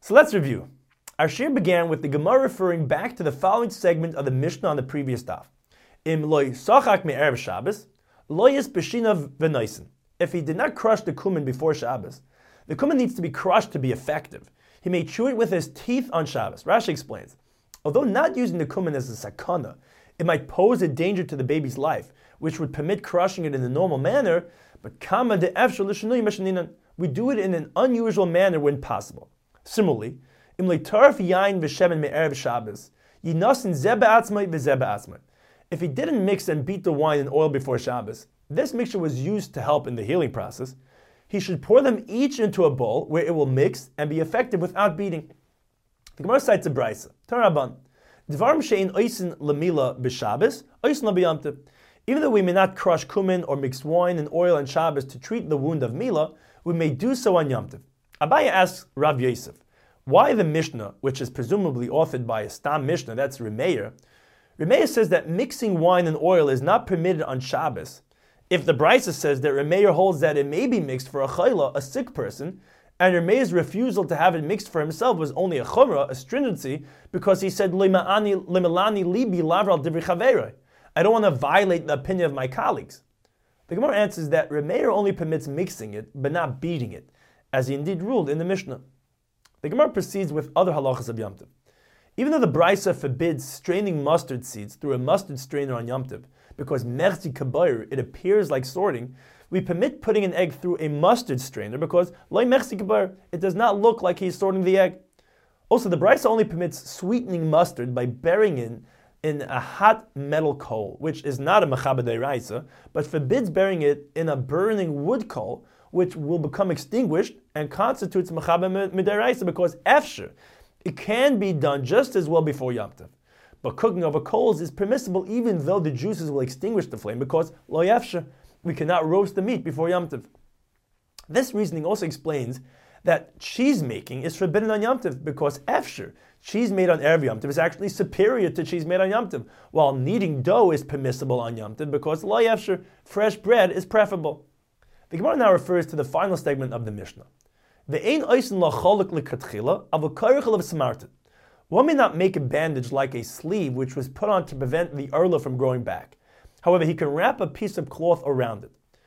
So let's review. Our shir began with the Gemara referring back to the following segment of the Mishnah on the previous daf. Im loy sachak me'erev Shabbos, loyis b'shinav v'noisen. If he did not crush the kumin before Shabbos, the kumin needs to be crushed to be effective. He may chew it with his teeth on Shabbos. Rashi explains, although not using the kumin as a sakana, it might pose a danger to the baby's life, which would permit crushing it in the normal manner, but kama de efshar l'shinui mashaninan, we do it in an unusual manner when possible. Similarly, im leitarf yain v'shemen me'erev Shabbos, yinasin zeh be'atzmai v'zeh be'atzmai. If he didn't mix and beat the wine and oil before Shabbos, this mixture was used to help in the healing process, he should pour them each into a bowl where it will mix and be effective without beating. The Gemara cites a brisa. Taraban. Dvarim she'in oisin lamila b'Shabbos, oisin l'biyamtiv. Even though we may not crush kumin or mix wine and oil on Shabbos to treat the wound of Mila, we may do so on Yom Tov. Abaye asks Rav Yosef, why the Mishnah, which is presumably authored by a Stam Mishnah, that's Remeir, Remeir says that mixing wine and oil is not permitted on Shabbos, if the Brisa says that Remeir holds that it may be mixed for a chayla, a sick person, and Remeir's refusal to have it mixed for himself was only a chumrah, a stringency, because he said, Limelani libi lavral divri chaverei. I don't want to violate the opinion of my colleagues. The Gemara answers that Remeir only permits mixing it, but not beating it, as he indeed ruled in the Mishnah. The Gemara proceeds with other halachas of Yom Tov. Even though the Brisa forbids straining mustard seeds through a mustard strainer on Yom Tov, because merzi kabayr, it appears like sorting, we permit putting an egg through a mustard strainer because loy merzi kabayr, it does not look like he's sorting the egg. Also, the Brisa only permits sweetening mustard by burying it in a hot metal coal, which is not a mechaber deraisa, but forbids burying it in a burning wood coal, which will become extinguished and constitutes mechaber mideraisa because efsher, it can be done just as well before Yom Tov. But cooking over coals is permissible even though the juices will extinguish the flame because lo yafsher, we cannot roast the meat before Yom Tov. This reasoning also explains that cheese making is forbidden on Yom Tov because efsher, cheese made on Erev Yom Tov, is actually superior to cheese made on Yom Tov, while kneading dough is permissible on Yom Tov because lo yafsher, fresh bread is preferable. The Gemara now refers to the final segment of the Mishnah. One may not make a bandage like a sleeve which was put on to prevent the erla from growing back. However, he can wrap a piece of cloth around it.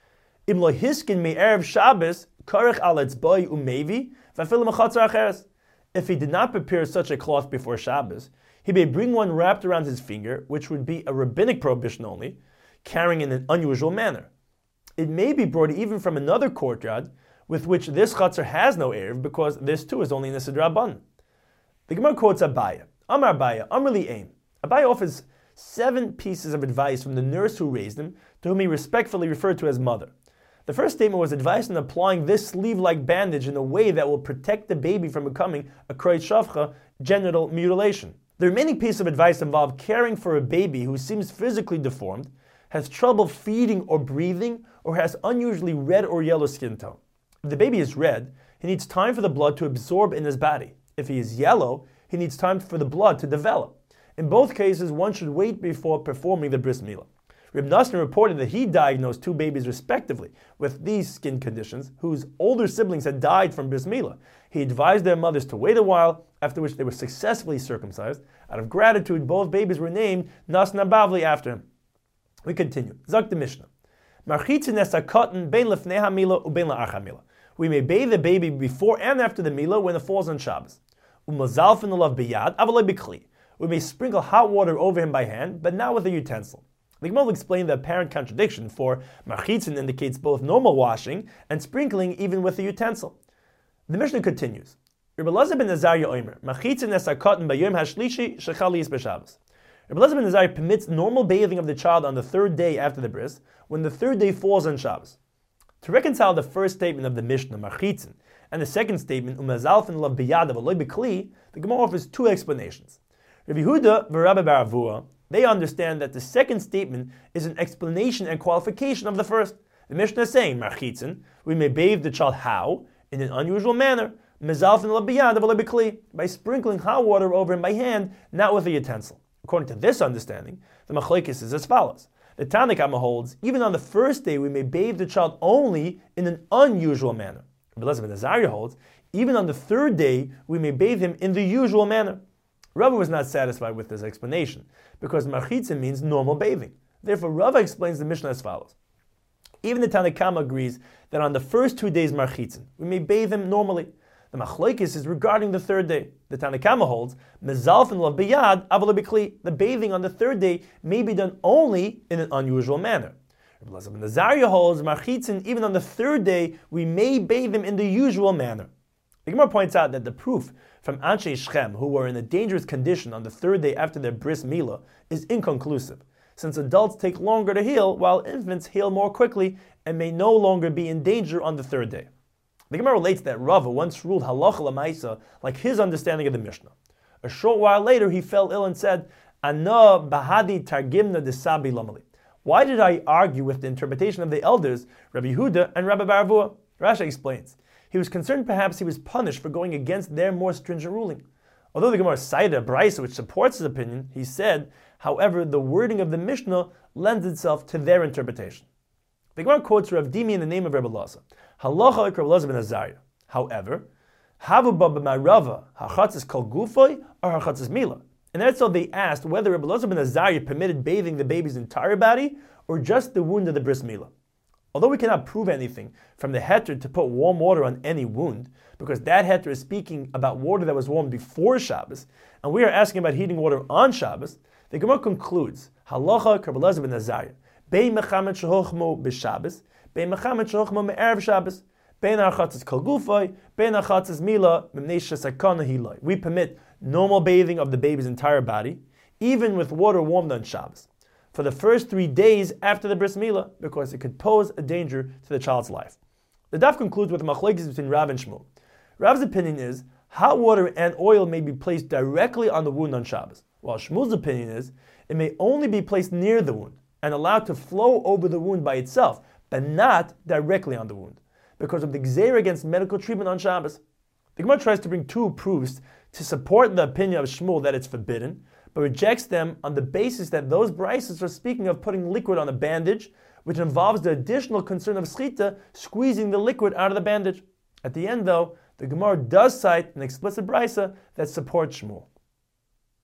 If he did not prepare such a cloth before Shabbos, he may bring one wrapped around his finger, which would be a rabbinic prohibition only, carrying in an unusual manner. It may be brought even from another courtyard, with which this chatzar has no erev, because this too is only in the Sidra Ban. The Gemara quotes Abaye. Amar Abaye, Amar li ein. Abaye offers 7 pieces of advice from the nurse who raised him, to whom he respectfully referred to as mother. The first statement was advice on applying this sleeve-like bandage in a way that will protect the baby from becoming a kroit shavcha, genital mutilation. The remaining piece of advice involved caring for a baby who seems physically deformed, has trouble feeding or breathing, or has unusually red or yellow skin tone. If the baby is red, he needs time for the blood to absorb in his body. If he is yellow, he needs time for the blood to develop. In both cases, one should wait before performing the bris milah. Reb Nassim reported that he diagnosed 2 babies respectively with these skin conditions, whose older siblings had died from bris milah. He advised their mothers to wait a while, after which they were successfully circumcised. Out of gratitude, both babies were named Nasna Bavli after him. We continue. Zak the Mishnah. We may bathe the baby before and after the milah when it falls on Shabbos. We may sprinkle hot water over him by hand, but not with a utensil. The Gemara will explain the apparent contradiction, for marchitzin indicates both normal washing and sprinkling even with a utensil. The Mishnah continues. Rabbi Elazar ben Azariah omer, marchitzin esakatan bayom hashlishi shechali is b'Shabbos. Rabbi Elazar ben Azariah permits normal bathing of the child on the 3rd day after the bris, when the 3rd day falls on Shabbos. To reconcile the first statement of the Mishnah, marchitzin, and the second statement, umazalfin lav biyad v'loy b'kli, the Gemara offers 2 explanations. Rabbi Yehuda v'Rabbi bar Avua, they understand that the second statement is an explanation and qualification of the first. The Mishnah is saying, marchitzin, we may bathe the child how? In an unusual manner, mezalfin lav biyad v'loy b'kli, by sprinkling hot water over him by hand, not with a utensil. According to this understanding, the machlekes is as follows. The Tanna Kama holds, even on the first day we may bathe the child only in an unusual manner. Rabbi Elazar ben Azariah holds, Even on the third day, we may bathe him in the usual manner. Rava was not satisfied with this explanation, because marchitzin means normal bathing. Therefore, Rava explains the Mishnah as follows. Even the Tanna Kama agrees that on the first 2 days marchitzin, we may bathe him normally. The machlokes is regarding the third day. The Tanna Kama holds, mezalfin lo biyad avol bikli. The bathing on the third day may be done only in an unusual manner. Rabbi Elazar ben Azariah holds, marchitzin, even on the third day, we may bathe him in the usual manner. The Gemara points out that the proof from Anshe Shechem, who were in a dangerous condition on the third day after their bris milah, is inconclusive, since adults take longer to heal, while infants heal more quickly and may no longer be in danger on the third day. The Gemara relates that Rava once ruled halacha l'maisa like his understanding of the Mishnah. A short while later, he fell ill and said, "Ana bahadi targimna desabi lamali." Why did I argue with the interpretation of the elders, Rabbi Yehuda and Rabbi Baravua? Rashi explains. He was concerned perhaps he was punished for going against their more stringent ruling. Although the Gemara cited a brisa which supports his opinion, he said, however, the wording of the Mishnah lends itself to their interpretation. The Gemara quotes Rav Dimi in the name of Rabbi Elazar. Halacha like Rabbi Elazar ben Azariah. However, havu ba b'ma'rava hachatzis kol gufay or hachatzis mila. And that's how they asked whether Rabbi Elazar ben Azariah permitted bathing the baby's entire body or just the wound of the bris milah. Although we cannot prove anything from the heter to put warm water on any wound, because that heter is speaking about water that was warm before Shabbos, and we are asking about heating water on Shabbos, the Gemara concludes, Halacha Rabbi Elazar ben Azariah, Bei mechamet shehochmo b'Shabbos, Bei mechamet shehochmo me'erev Shabbos, Bein hachatzis kol gufay, Bein hachatzis mila, Mimnei shesakana hilai. We permit normal bathing of the baby's entire body, even with water warmed on Shabbos, for the first 3 days after the bris milah, because it could pose a danger to the child's life. The daf concludes with a machlokes between Rav and Shmuel. Rav's opinion is hot water and oil may be placed directly on the wound on Shabbos, while Shmuel's opinion is it may only be placed near the wound and allowed to flow over the wound by itself, but not directly on the wound, because of the gzeira against medical treatment on Shabbos. The Gemara tries to bring 2 proofs to support the opinion of Shmuel that it's forbidden, but rejects them on the basis that those brises are speaking of putting liquid on a bandage, which involves the additional concern of schita, squeezing the liquid out of the bandage. At the end, though, the Gemara does cite an explicit brisa that supports Shmuel.